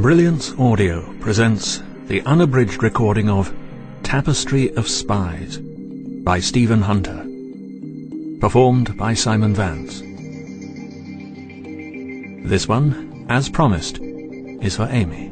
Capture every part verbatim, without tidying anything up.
Brilliance Audio presents the unabridged recording of Tapestry of Spies by Stephen Hunter, performed by Simon Vance. This one, as promised, is for Amy.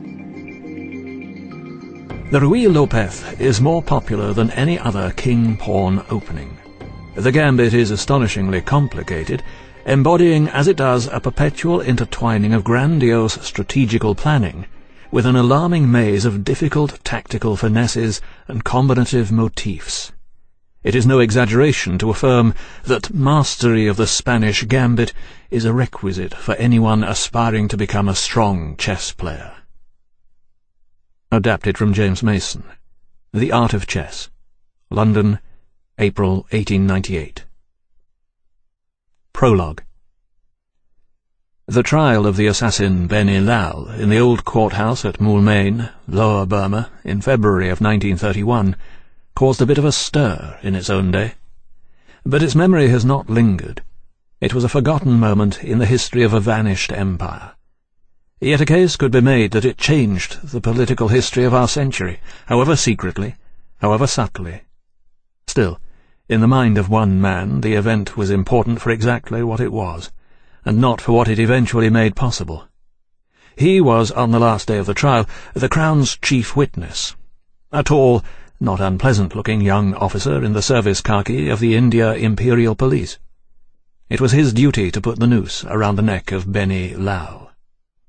The Ruy Lopez is more popular than any other king pawn opening. The gambit is astonishingly complicated, embodying as it does a perpetual intertwining of grandiose strategical planning with an alarming maze of difficult tactical finesses and combinative motifs. It is no exaggeration to affirm that mastery of the Spanish gambit is a requisite for anyone aspiring to become a strong chess player. Adapted from James Mason. The Art of Chess. London, April eighteen ninety-eight. Prologue. The trial of the assassin Beni Lal in the old courthouse at Moulmein, Lower Burma, in February of nineteen thirty-one, caused a bit of a stir in its own day. But its memory has not lingered. It was a forgotten moment in the history of a vanished empire. Yet a case could be made that it changed the political history of our century, however secretly, however subtly. Still, in the mind of one man, the event was important for exactly what it was, and not for what it eventually made possible. He was, on the last day of the trial, the Crown's chief witness, a tall, not unpleasant-looking young officer in the service khaki of the India Imperial Police. It was his duty to put the noose around the neck of Beni Lal.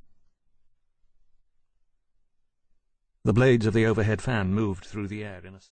The blades of the overhead fan moved through the air in a